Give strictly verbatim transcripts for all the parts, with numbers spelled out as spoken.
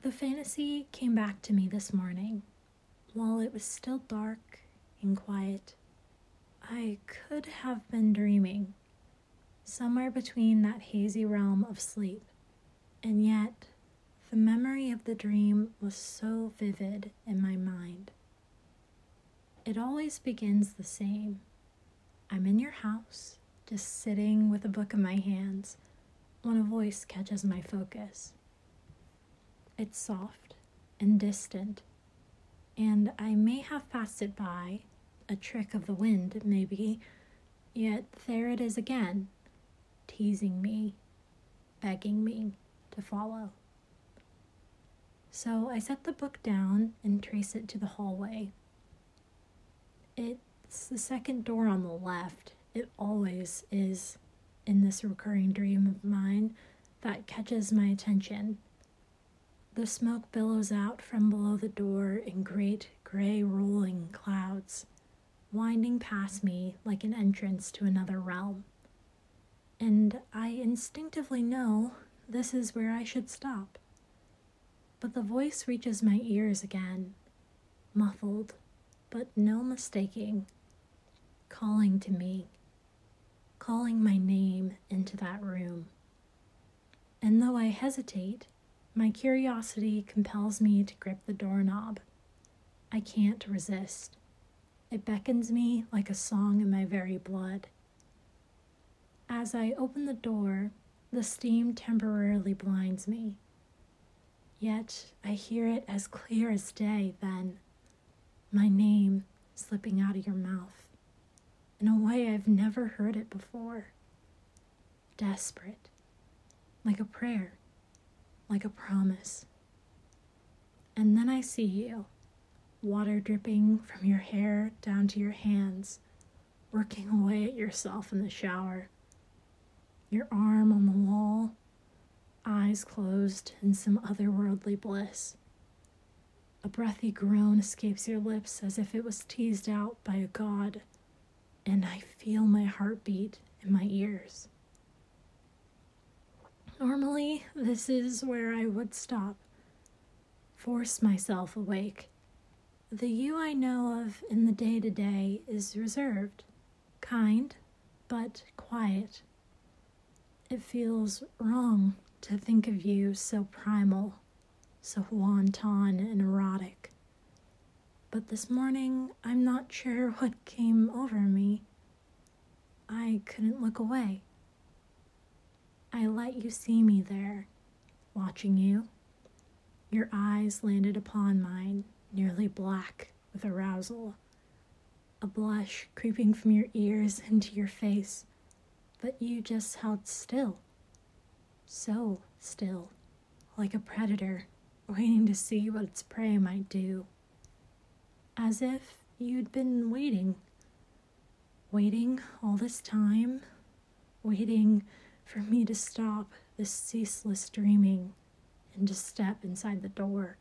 The fantasy came back to me this morning, while it was still dark and quiet. I could have been dreaming, somewhere between that hazy realm of sleep, and yet the memory of the dream was so vivid in my mind. It always begins the same. I'm in your house, just sitting with a book in my hands, when a voice catches my focus. It's soft and distant, and I may have passed it by, a trick of the wind maybe, yet there it is again, teasing me, begging me to follow. So I set the book down and trace it to the hallway. It's the second door on the left. It always is, in this recurring dream of mine, that catches my attention. The smoke billows out from below the door in great gray rolling clouds, winding past me like an entrance to another realm. And I instinctively know this is where I should stop. But the voice reaches my ears again, muffled, but no mistaking, calling to me, calling my name into that room. And though I hesitate, my curiosity compels me to grip the doorknob. I can't resist. It beckons me like a song in my very blood. As I open the door, the steam temporarily blinds me. Yet I hear it as clear as day then, my name slipping out of your mouth, in a way I've never heard it before. Desperate, like a prayer, like a promise. And then I see you, water dripping from your hair down to your hands, working away at yourself in the shower, your arm on the wall, eyes closed in some otherworldly bliss. A breathy groan escapes your lips as if it was teased out by a god, and I feel my heartbeat in my ears. Normally, this is where I would stop, force myself awake. The you I know of in the day-to-day is reserved, kind, but quiet. It feels wrong to think of you so primal, so wanton and erotic. But this morning, I'm not sure what came over me. I couldn't look away. I let you see me there, watching you. Your eyes landed upon mine, nearly black with arousal. A blush creeping from your ears into your face, but you just held still. So still, like a predator, waiting to see what its prey might do. As if you'd been waiting. Waiting all this time, waiting for me to stop this ceaseless dreaming and to step inside the door.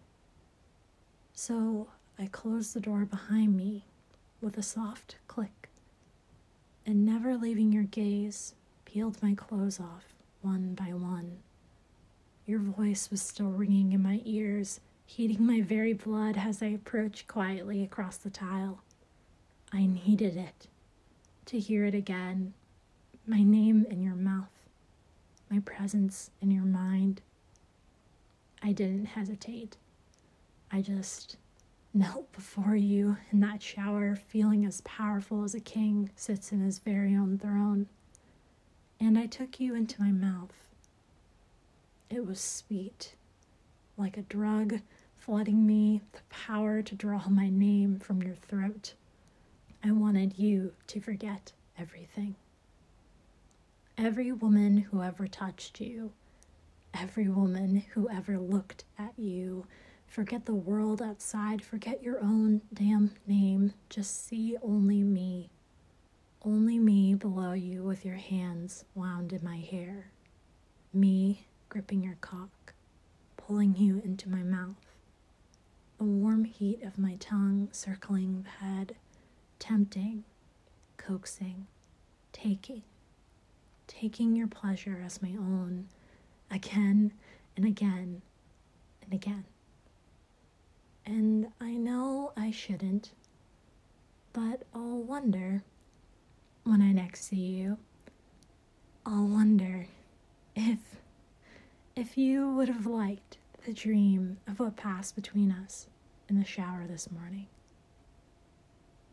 So I closed the door behind me with a soft click, and never leaving your gaze, peeled my clothes off one by one. Your voice was still ringing in my ears, heating my very blood as I approached quietly across the tile. I needed it, to hear it again, my name in your mouth, my presence in your mind. I didn't hesitate. I just knelt before you in that shower, feeling as powerful as a king sits in his very own throne. And I took you into my mouth. It was sweet, like a drug, flooding me with the power to draw my name from your throat. I wanted you to forget everything. Every woman who ever touched you, every woman who ever looked at you, forget the world outside, forget your own damn name, just see only me. Only me below you with your hands wound in my hair. Me gripping your cock, pulling you into my mouth. The warm heat of my tongue circling the head, tempting, coaxing, taking, taking your pleasure as my own, again and again, and again. And I know I shouldn't, but I'll wonder when I next see you. I'll wonder if if you would have liked the dream of what passed between us in the shower this morning.